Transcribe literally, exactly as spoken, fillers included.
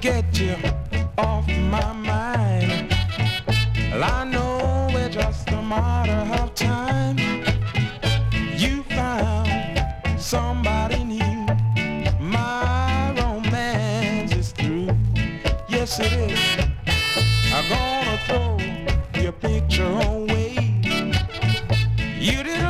get you off my mind. Well, I know we're just a matter of time. You found somebody new. My romance is through. Yes, it is. I'm gonna throw your picture away. You didn't